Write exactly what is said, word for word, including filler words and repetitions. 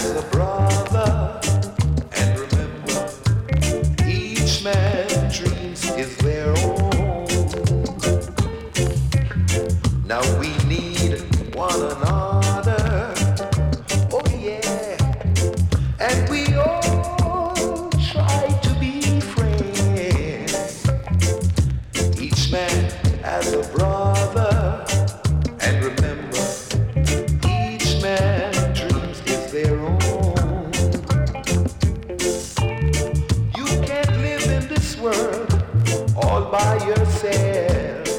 as a brother. And remember, each man's dreams is their own. Now we need one another. Oh yeah. And we all try to be friends. Each man as a brother. And remember, each man's dreams is their own. You can't live in this world all by yourself.